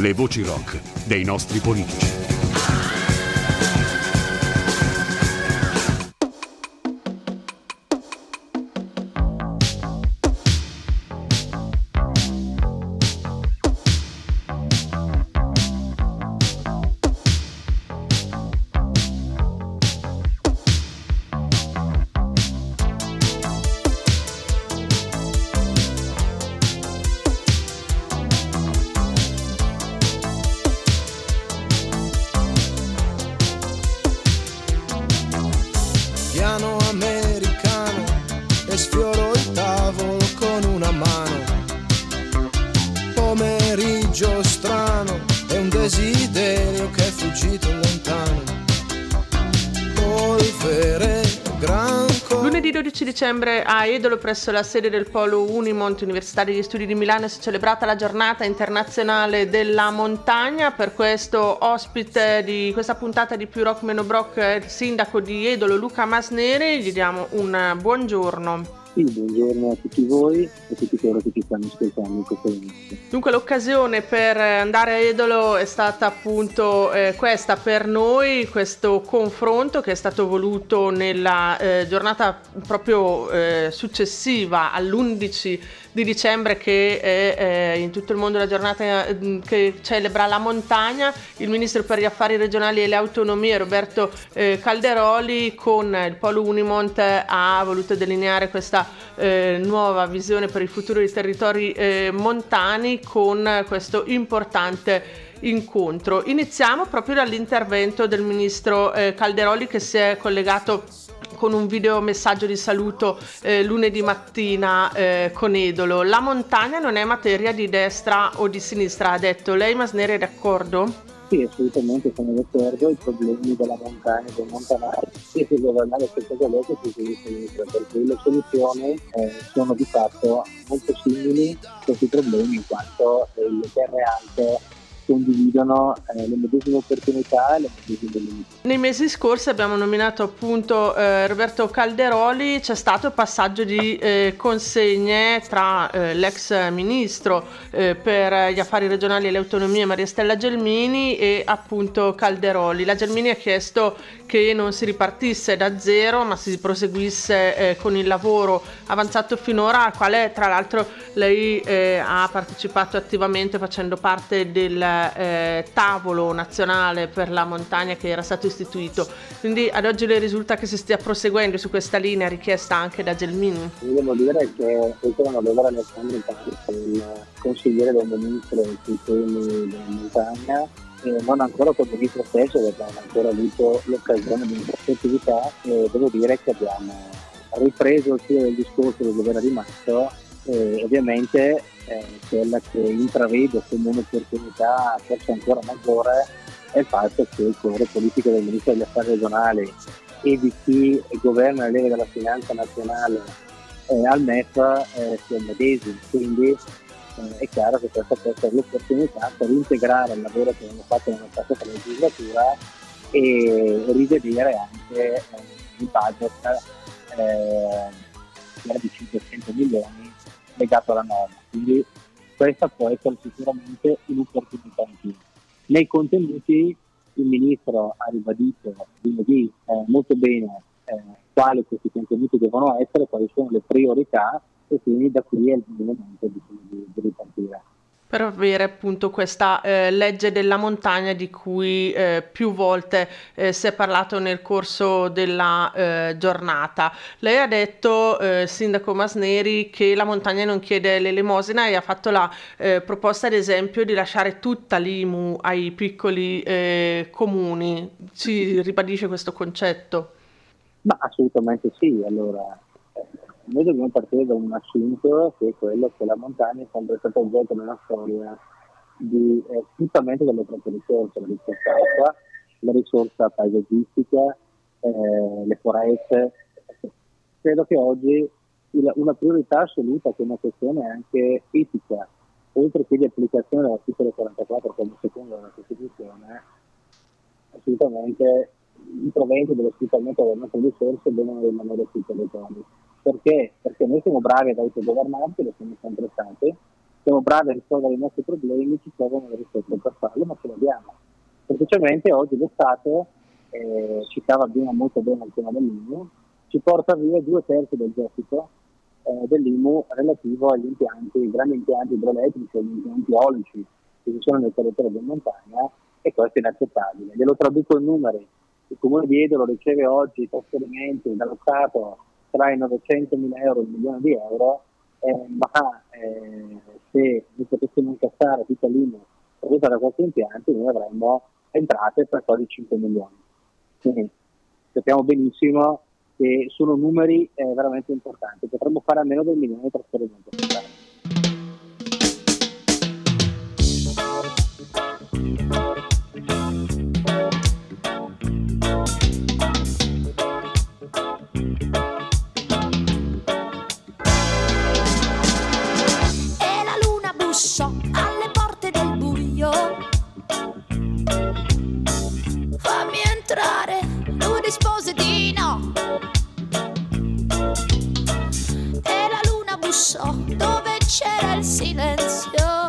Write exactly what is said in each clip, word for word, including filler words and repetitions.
Le voci rock dei nostri politici. Piano americano e sfioro il tavolo con una mano. Pomeriggio strano è un desiderio che è fuggito lontano. Polvere, granco. Lunedì dodici dicembre a Edolo, presso la sede del Polo Unimont Università degli Studi di Milano, si è celebrata la giornata internazionale della montagna. Per questo ospite di questa puntata di Più Rock Meno Brock è il sindaco di Edolo, Luca Masneri. Gli diamo un buongiorno. Sì, buongiorno a tutti voi e a tutti coloro che ci stanno ascoltando in questo momento. Dunque l'occasione per andare a Edolo è stata appunto eh, questa per noi, questo confronto che è stato voluto nella eh, giornata proprio eh, successiva all'undici di dicembre, che è eh, in tutto il mondo la giornata eh, che celebra la montagna. Il ministro per gli affari regionali e le autonomie Roberto eh, Calderoli con il Polo Unimont ha voluto delineare questa Eh, nuova visione per il futuro dei territori eh, montani con questo importante incontro. Iniziamo proprio dall'intervento del ministro eh, Calderoli, che si è collegato con un video messaggio di saluto eh, lunedì mattina eh, con Edolo. La montagna non è materia di destra o di sinistra, ha detto. Lei, Masneri, è d'accordo? Sì, assolutamente sono d'accordo. I problemi della montagna, del montanari, e del governare questa cosa che si sinistra, perché le soluzioni eh, sono di fatto molto simili a questi problemi, in quanto eh, le terre alte condividono eh, le medesime opportunità e le medesime limiti. Nei mesi scorsi abbiamo nominato appunto eh, Roberto Calderoli. C'è stato il passaggio di eh, consegne tra eh, l'ex ministro eh, per gli affari regionali e le autonomie Maria Stella Gelmini e appunto Calderoli. La Gelmini ha chiesto che non si ripartisse da zero, ma si proseguisse eh, con il lavoro avanzato finora, al quale tra l'altro lei eh, ha partecipato attivamente facendo parte del Eh, tavolo nazionale per la montagna che era stato istituito. Quindi ad oggi le risulta che si stia proseguendo su questa linea richiesta anche da Gelmini? Devo dire che ritorno ad avere Alessandro Tanzi, il consigliere del ministro sui temi della montagna, e non ancora come ministro stesso, perché non ho ancora avuto l'occasione di questa attività, e devo dire che abbiamo ripreso il filo del discorso dove era rimasto. E ovviamente eh, quella che intravedo come un'opportunità forse ancora maggiore è il fatto che il colore politico del ministro degli affari regionali e di chi governa le leve della finanza nazionale eh, al M E F eh, sia il medesimo, quindi eh, è chiaro che questa può essere l'opportunità per integrare il lavoro che abbiamo fatto nella passata legislatura e rivedere anche eh, il budget eh, di cinquecento milioni legato alla norma, quindi questa può essere sicuramente un'opportunità in più. Nei contenuti il ministro ha ribadito lunedì eh, molto bene eh, quali questi contenuti devono essere, quali sono le priorità, e quindi da qui è il momento di, di, di ripartire. Per avere appunto questa eh, legge della montagna di cui eh, più volte eh, si è parlato nel corso della eh, giornata. Lei ha detto, eh, sindaco Masneri, che la montagna non chiede l'elemosina e ha fatto la eh, proposta ad esempio di lasciare tutta l'I M U ai piccoli eh, comuni. Si ribadisce questo concetto? Ma assolutamente sì. Allora, noi dobbiamo partire da un assunto, che è quello che la montagna è sempre stata oggetto nella storia di eh, sfruttamento delle proprie risorse, la risorsa acqua, la risorsa paesaggistica, eh, le foreste. Credo che oggi il, una priorità assoluta, che è una questione anche etica, oltre che di applicazione dell'articolo quarantaquattro come secondo della Costituzione, assolutamente i proventi dello sfruttamento delle nostre risorse devono rimanere sui territori. Perché? Perché noi siamo bravi ad autogovernarci, lo siamo sempre stati, siamo bravi a risolvere i nostri problemi, ci servono le risorse per farlo, ma ce le abbiamo. Semplicemente oggi lo Stato, eh, citava prima molto bene il tema dell'I M U, ci porta via due terzi del gettito eh, dell'I M U relativo agli impianti, i grandi impianti idroelettrici, agli impianti eolici che ci sono nel territorio di montagna, e questo è inaccettabile. Glielo traduco in numeri: il Comune di Edolo riceve oggi trasferimenti dallo Stato tra i novecentomila euro e il milione di euro, eh, ma eh, se noi potessimo incassare tutta l'I M U prodotta da questi impianti, noi avremmo entrate per quasi cinque milioni. Quindi sappiamo benissimo che sono numeri eh, veramente importanti, potremmo fare almeno dei milioni di trasferimenti. E la luna bussò alle porte del buio. Fammi entrare, lui rispose di no. E la luna bussò dove c'era il silenzio.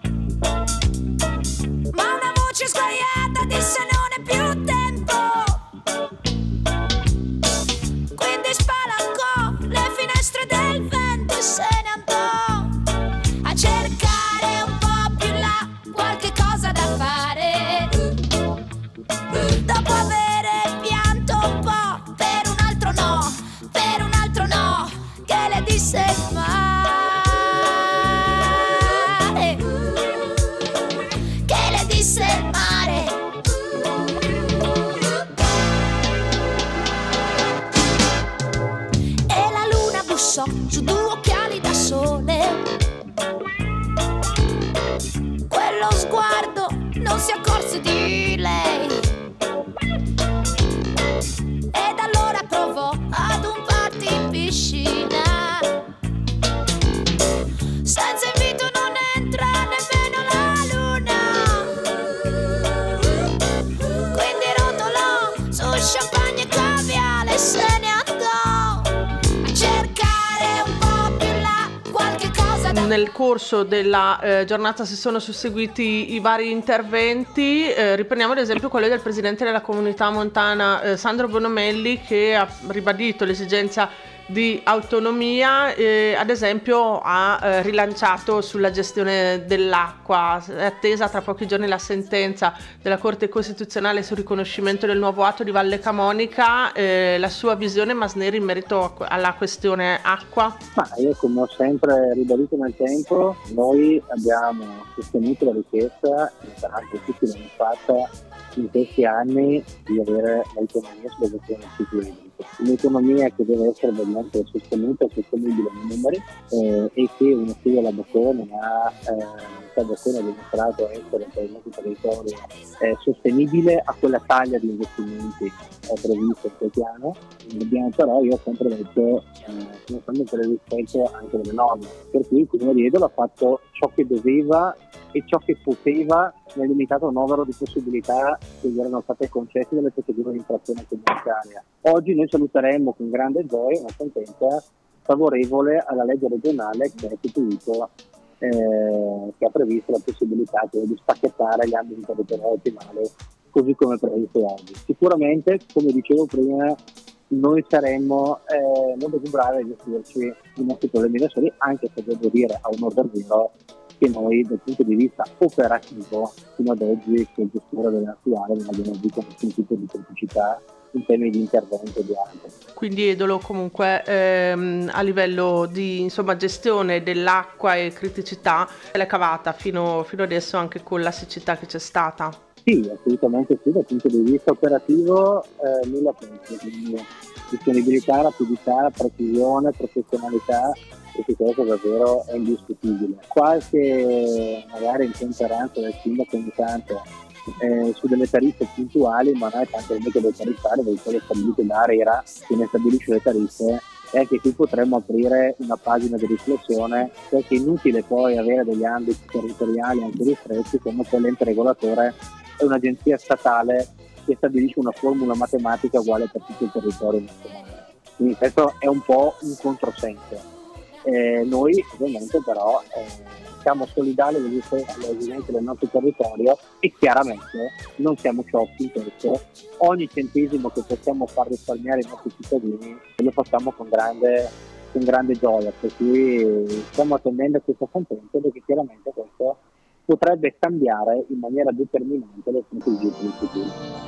Ma una voce sguaiata disse non è più tempo. Quindi spalancò le finestre del vento e se ne andò a cercare un po' più là qualche cosa da fare. Dopo avere pianto un po' per un altro no, per un altro no, che le disse il mare, che le disse il mare. E la luna bussò su due occhiali da sole. Quello sguardo non si accorse di lei. Ed allora provò ad un party in piscina. Senza invito non entra nemmeno la luna. Quindi rotolò su champagne e caviale e se ne andò a cercare un po' più là qualche cosa da... Nel corso della eh, giornata si sono susseguiti i vari interventi, eh, riprendiamo ad esempio quello del presidente della comunità montana eh, Sandro Bonomelli, che ha ribadito l'esigenza di autonomia, eh, ad esempio ha eh, rilanciato sulla gestione dell'acqua. È attesa tra pochi giorni la sentenza della Corte Costituzionale sul riconoscimento del nuovo atto di Valle Camonica. Eh, la sua visione, Masneri, in merito alla questione acqua? Ma io, come ho sempre ribadito nel tempo, noi abbiamo sostenuto la richiesta, e tra l'altro tutti l'hanno fatta in questi anni, di avere l'autonomia sulla gestione del ciclo idrico. Un'autonomia che deve essere veramente sostenuta e sostenibile nei numeri, eh, e che uno studio della Bocconi ha, eh, Bocconi ha dimostrato essere per il nostro territorio eh, sostenibile a quella taglia di investimenti eh, previsto in quel piano. Dobbiamo però, io ho sempre detto, eh, sempre per il rispetto anche delle norme, per cui il Comune di Edolo ha fatto ciò che doveva e ciò che poteva nel limitato novero di possibilità che gli erano state concesse dalle procedure di infrazione comunitaria. Oggi noi saluteremo con grande gioia una sentenza favorevole alla legge regionale che ha istituito, eh, che ha previsto la possibilità di spacchettare gli ambiti territoriali ottimali così come previsto oggi. Sicuramente, come dicevo prima, noi saremmo eh, molto più bravi a gestirci i nostri problemi da soli, anche se devo dire a onor del vero che noi dal punto di vista operativo fino ad oggi con gestura dell'attuale non abbiamo avuto nessun tipo di criticità in termini di intervento e di altro. Quindi Edolo comunque ehm, a livello di insomma gestione dell'acqua e criticità l'è cavata fino, fino adesso, anche con la siccità che c'è stata? Sì, assolutamente sì, dal punto di vista operativo eh, nulla penso, quindi disponibilità, rapidità, precisione, professionalità, perché questo davvero è indiscutibile. Qualche magari intemperanza del sindaco ogni tanto eh, su delle tariffe puntuali, ma non è tanto il metodo tariffario, perché quello stabilito dall'ARERA che ne stabilisce le tariffe, e anche qui potremmo aprire una pagina di riflessione, perché è inutile poi avere degli ambiti territoriali anche ristretti quando poi l'ente regolatore è un'agenzia statale che stabilisce una formula matematica uguale per tutto il territorio nazionale. Quindi questo è un po' un controsenso. Eh, noi ovviamente però eh, siamo solidali alle esigenze del nostro territorio e chiaramente non siamo sciocchi in questo. Ogni centesimo che possiamo far risparmiare i nostri cittadini lo facciamo con grande, con grande gioia, per cui stiamo attendendo questo contesto, perché chiaramente questo potrebbe cambiare in maniera determinante le strategie per il futuro.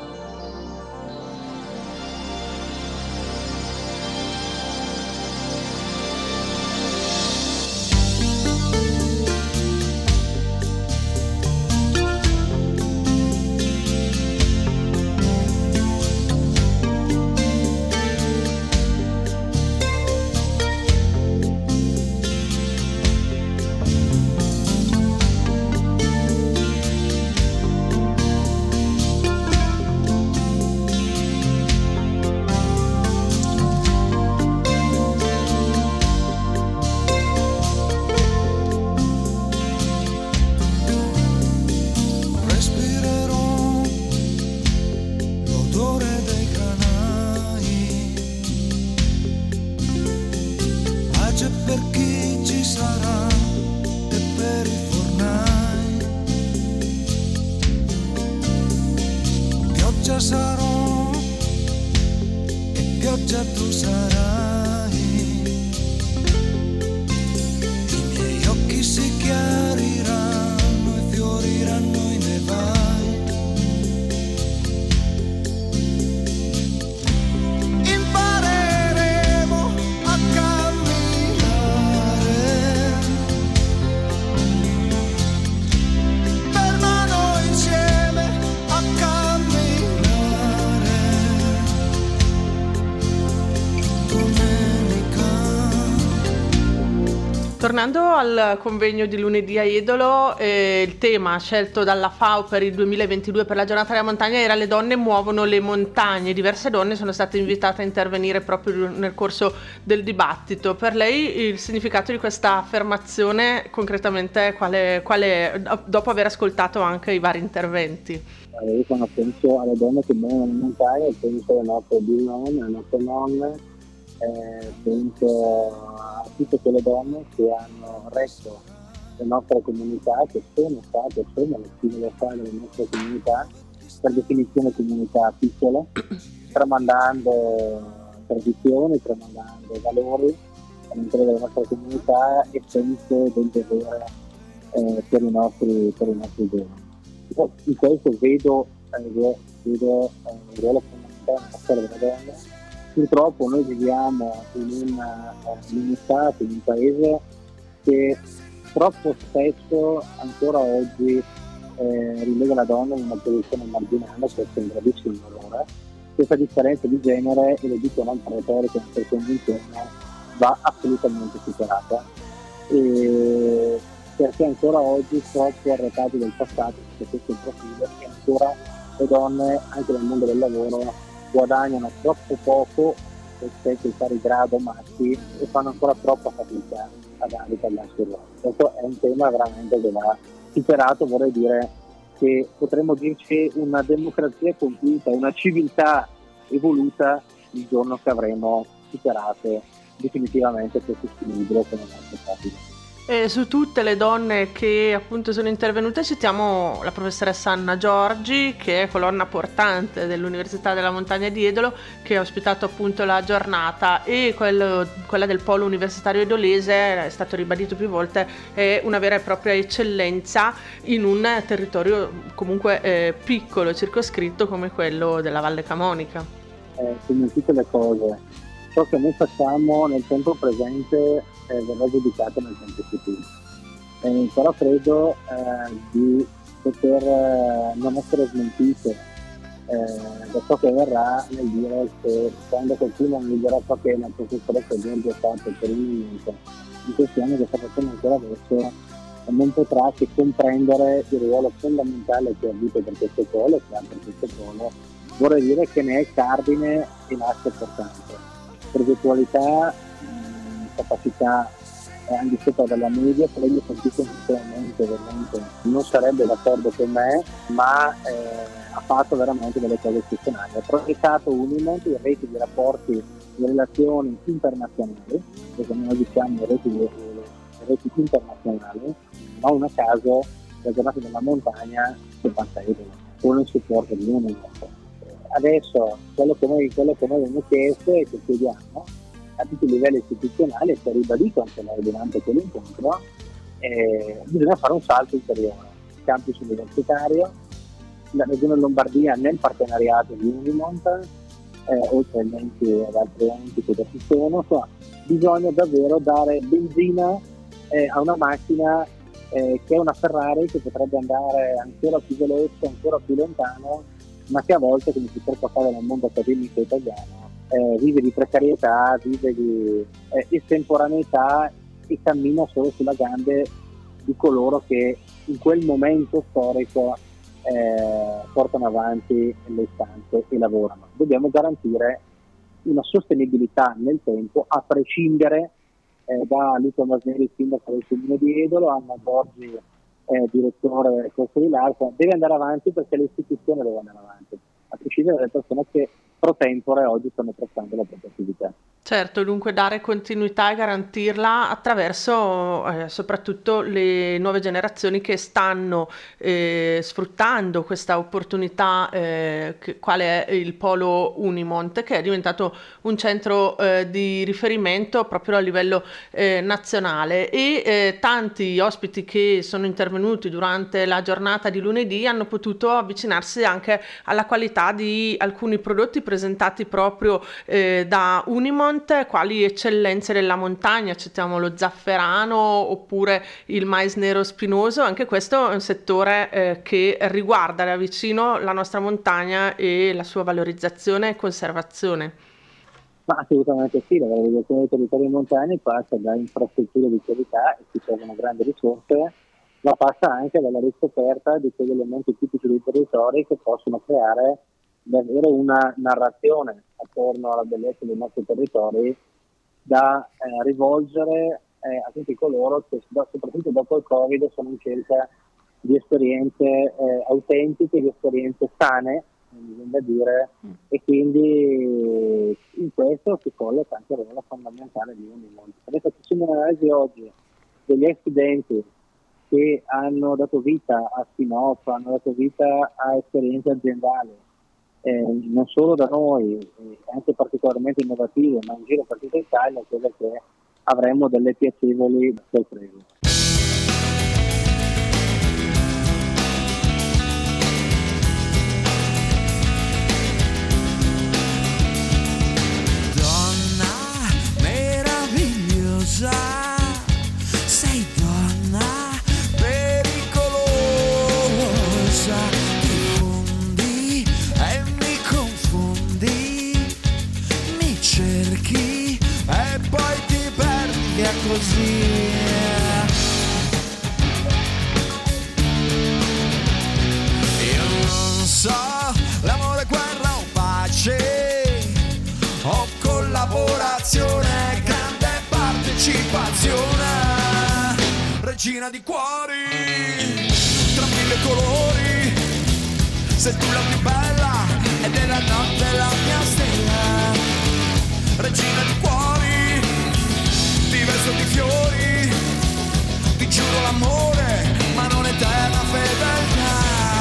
Per chi ci sarà e per i fornai, pioggia sarò e pioggia tu sarai, i miei occhi si chiariranno e fioriranno i nevai. Tornando al convegno di lunedì a Edolo, eh, il tema scelto dalla F A O per il duemilaventidue per la giornata della montagna era "Le donne muovono le montagne". Diverse donne sono state invitate a intervenire proprio nel corso del dibattito. Per lei il significato di questa affermazione concretamente quale, quale dopo aver ascoltato anche i vari interventi? Io quando penso alle donne che muovono le montagne, penso alle nostre bisnonne, alle nostre nonne, eh, penso a tutte quelle donne che hanno retto le nostre comunità, che sono state e sono le spine dorsali delle nostre comunità, per definizione comunità piccole, tramandando tradizioni, tramandando valori all'interno della nostra comunità e senso del dovere eh, per i nostri per i nostri giovani. Io in questo vedo, eh, vedo eh, il ruolo fondamentale della storia delle donne. Purtroppo noi viviamo in un, uh, in uno stato, in un paese che troppo spesso ancora oggi eh, rilega la donna in una posizione marginale, questo è un gravissimo errore. Questa differenza di genere, e lo dico non per retorica ma per convinzione, va assolutamente superata, e perché ancora oggi troppo arretati del passato sotto questo profilo, e ancora le donne anche nel mondo del lavoro guadagnano troppo poco rispetto ai pari grado maschi e fanno ancora troppa fatica ad ritagliarsi il ruolo. Questo è un tema veramente che va superato. Vorrei dire che potremmo dirci una democrazia compiuta, una civiltà evoluta il giorno che avremo superato definitivamente questo squilibrio che non è accettabile. E su tutte le donne che appunto sono intervenute citiamo la professoressa Anna Giorgi, che è colonna portante dell'Università della Montagna di Edolo, che ha ospitato appunto la giornata, e quello, quella del polo universitario edolese, è stato ribadito più volte, è una vera e propria eccellenza in un territorio comunque eh, piccolo, circoscritto come quello della Valle Camonica. Eh, come tutte le cose, ciò che noi facciamo nel tempo presente eh, verrà giudicato nel tempo futuro. Eh, però credo eh, di poter eh, non essere smentite eh, da ciò che verrà, nel dire che quando qualcuno mi dirà ciò che la professoressa Giorgi ha fatto per un minuto in questi anni che sta facendo ancora adesso, eh, non potrà che comprendere il ruolo fondamentale che ha avuto per questo polo, che ha per questo polo. Vorrei dire che ne è cardine e l'asse portante. Progettualità, mh, capacità eh, al di sopra della media, che lei sentito sinceramente veramente non sarebbe d'accordo con me, ma eh, ha fatto veramente delle cose eccezionali. Ha progettato un'immensa rete di rapporti, di relazioni internazionali, perché noi diciamo reti, reti internazionali, non a caso la giornata della montagna si passa con il supporto di Unimont. Adesso quello che noi, quello che noi abbiamo chiesto e che chiediamo a tutti i livelli istituzionali, e che ha ribadito anche noi durante quell'incontro, eh, bisogna fare un salto ulteriore. Campus universitario, la Regione Lombardia nel partenariato di Unimont, eh, oltre agli enti ad altri enti che ci sono, insomma, bisogna davvero dare benzina eh, a una macchina eh, che è una Ferrari, che potrebbe andare ancora più veloce, ancora più lontano, ma che a volte, come si può fare nel mondo accademico italiano, eh, vive di precarietà, vive di eh, estemporaneità e cammina solo sulla gambe di coloro che in quel momento storico eh, portano avanti le istanze e lavorano. Dobbiamo garantire una sostenibilità nel tempo, a prescindere eh, da Luca Masneri, sindaco del Comune di Edolo, Anna Borgi, eh, direttore del corso di L'Arca. Deve andare avanti perché l'istituzione deve andare avanti, a prescindere dalle persone che pro tempore oggi stanno prestando la propria attività. Certo, dunque dare continuità e garantirla attraverso eh, soprattutto le nuove generazioni che stanno eh, sfruttando questa opportunità, eh, che, quale è il Polo Unimont, che è diventato un centro eh, di riferimento proprio a livello eh, nazionale, e eh, tanti ospiti che sono intervenuti durante la giornata di lunedì hanno potuto avvicinarsi anche alla qualità di alcuni prodotti presentati proprio eh, da Unimont, quali eccellenze della montagna. Citiamo lo zafferano oppure il mais nero spinoso. Anche questo è un settore eh, che riguarda da vicino la nostra montagna e la sua valorizzazione e conservazione. Ma assolutamente sì, la valorizzazione dei territori montani passa da infrastrutture di qualità, e ci servono grandi risorse, ma passa anche dalla riscoperta di quegli elementi tipici dei territori che possono creare davvero una narrazione attorno alla bellezza dei nostri territori da eh, rivolgere eh, a tutti coloro che, soprattutto dopo il Covid, sono in cerca di esperienze eh, autentiche, di esperienze sane, mi viene da dire, e quindi in questo si colloca anche il ruolo fondamentale di Unimont. Adesso facciamo un'analisi oggi degli studenti che hanno dato vita a spin-off, hanno dato vita a esperienze aziendali, Eh, non solo da noi, eh, anche particolarmente innovative, ma in giro per tutta Italia, credo che avremo delle piacevoli sorprese. Donna meravigliosa, sei donna pericolosa. Cerchi e poi ti perdi via così. Io non so, l'amore, guerra o pace, o collaborazione, grande partecipazione, regina di cuori, tra mille colori, sei tu la più bella e della notte la mia stella. Regina di cuori, ti vesto di fiori, ti giuro l'amore, ma non eterna fedeltà.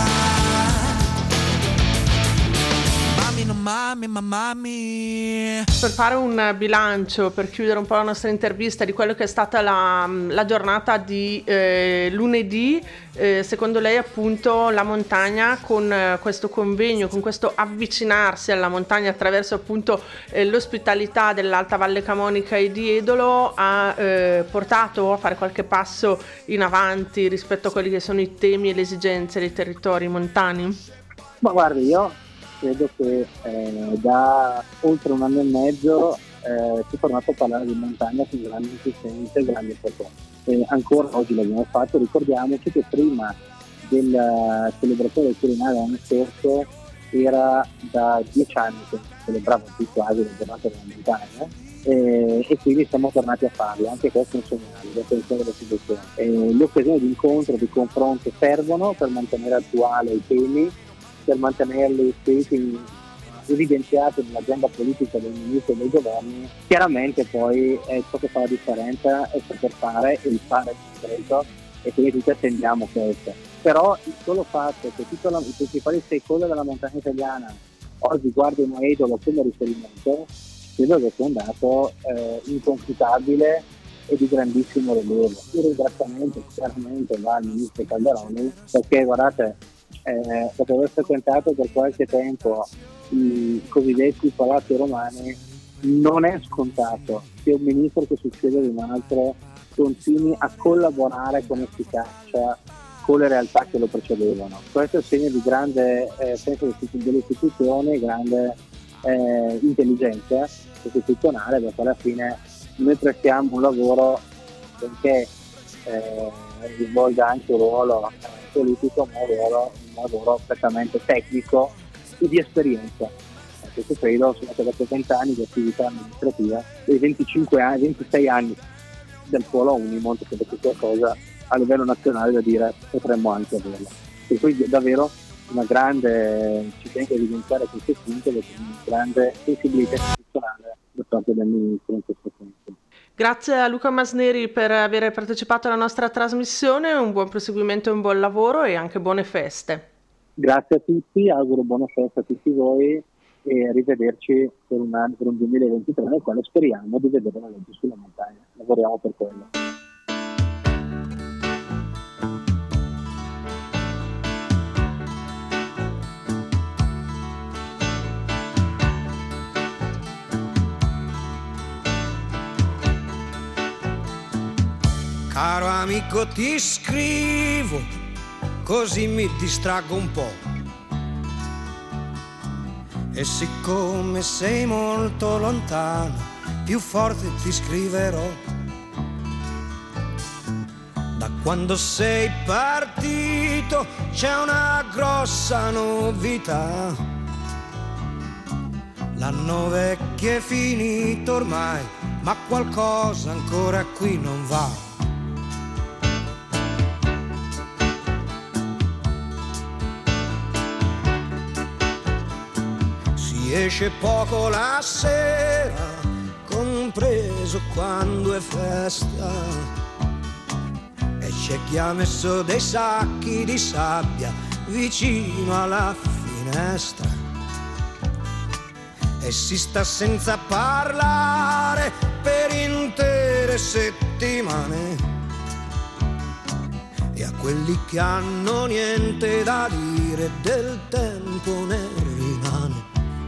Mami, non mami, ma mami. Per fare un bilancio, per chiudere un po' la nostra intervista di quello che è stata la, la giornata di eh, lunedì, eh, secondo lei appunto la montagna, con eh, questo convegno, con questo avvicinarsi alla montagna attraverso appunto eh, l'ospitalità dell'Alta Valle Camonica e di Edolo, ha eh, portato a fare qualche passo in avanti rispetto a quelli che sono i temi e le esigenze dei territori montani? Ma guardi, io credo che eh, da oltre un anno e mezzo eh, si è tornato a parlare di montagna con grande insistenza e grande frequenza. E ancora oggi l'abbiamo fatto. Ricordiamoci che prima della celebrazione del Quirinale l'anno scorso era da dieci anni che celebrava più quasi la giornata della montagna, e, e quindi siamo tornati a farlo. Anche questo è un segnale di attenzione dell'istituzione. Le occasioni di incontro, di confronto servono per mantenere attuale i temi, per mantenerli stessi evidenziati nell'agenda politica dei ministri e dei governi. Chiaramente poi è ciò che fa la differenza, è saper fare, e il fare concreto e quindi tutti attendiamo questo. Però il solo fatto che tutti i principali stakeholder della montagna italiana oggi guardino Edolo come riferimento, credo che sia un dato eh, inconfutabile e di grandissimo rilievo. Il ringraziamento chiaramente va al ministro Calderoni, perché guardate, eh, dopo aver frequentato per qualche tempo i cosiddetti palazzi romani, non è scontato che un ministro che succede ad un altro continui a collaborare con efficacia con le realtà che lo precedevano. Questo è il segno di grande eh, senso delle istituzioni, grande eh, intelligenza istituzionale, perché alla fine noi prestiamo un lavoro benché eh, svolga anche un ruolo eh, politico, ma un lavoro, un lavoro prettamente tecnico e di esperienza. Questo credo sono stati trenta anni di attività amministrativa e venticinque anni, ventisei anni del polo Unimont, che è qualcosa a livello nazionale da dire potremmo anche averla. E quindi davvero una grande, ci tengo a evidenziare questo punto, perché una grande sensibilità istituzionale da parte del ministro in questo senso. Grazie a Luca Masneri per aver partecipato alla nostra trasmissione, un buon proseguimento e un buon lavoro e anche buone feste. Grazie a tutti, auguro buone feste a tutti voi e arrivederci per un anno, per un duemilaventitré nel quale speriamo di vedere una legge sulla montagna. Lavoriamo per quello. Caro amico, ti scrivo così mi distraggo un po'. E siccome sei molto lontano, più forte ti scriverò. Da quando sei partito c'è una grossa novità. L'anno vecchio è finito ormai, ma qualcosa ancora qui non va. Esce poco la sera, compreso quando è festa, e c'è chi ha messo dei sacchi di sabbia vicino alla finestra e si sta senza parlare per intere settimane. E a quelli che hanno niente da dire del tempo ne rimane.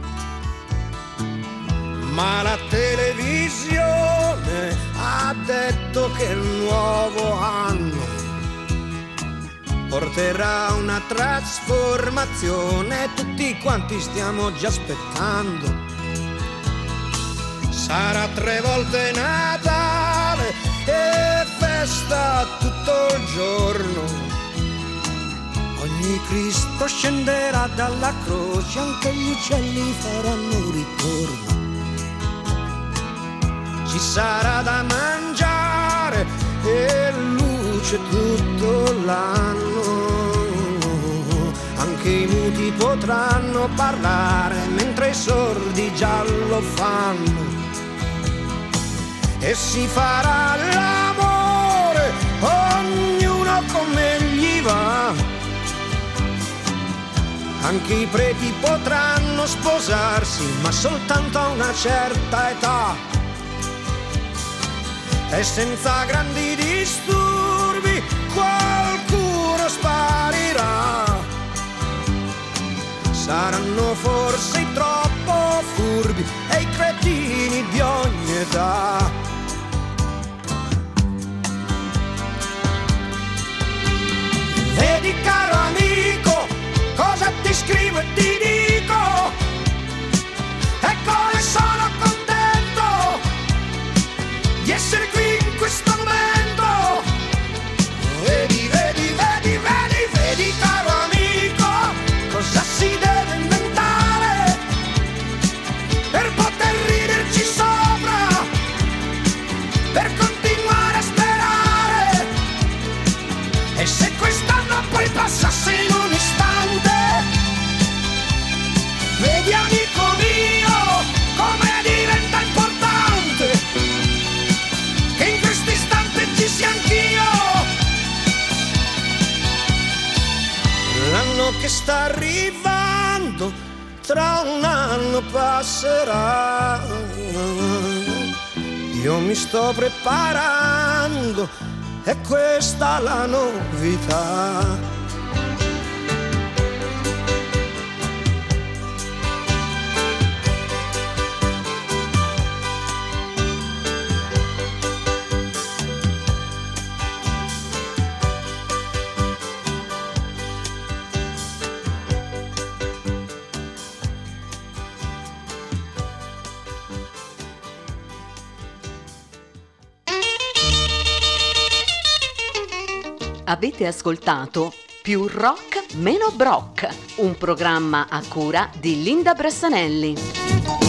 Ma la televisione ha detto che il nuovo anno porterà una trasformazione, tutti quanti stiamo già aspettando. Sarà tre volte Natale e festa tutto il giorno. Ogni Cristo scenderà dalla croce, anche gli uccelli faranno ritorno. Ci sarà da mangiare e luce tutto l'anno. Anche i muti potranno parlare mentre i sordi già lo fanno. E si farà l'amore, ognuno come gli va. Anche i preti potranno sposarsi, ma soltanto a una certa età. E senza grandi disturbi qualcuno sparirà. Saranno forse i troppo furbi e i cretini di ogni età. Vedi caro amico, cosa ti scrivo e ti dico, e come sono contento di essere qui in questo momento. Vedi, vedi, vedi, vedi, vedi caro amico, cosa si deve inventare per poter riderci sopra sta arrivando, tra un anno passerà. Io mi sto preparando, è questa la novità. Avete ascoltato Più rock, meno brock, un programma a cura di Linda Brassanelli.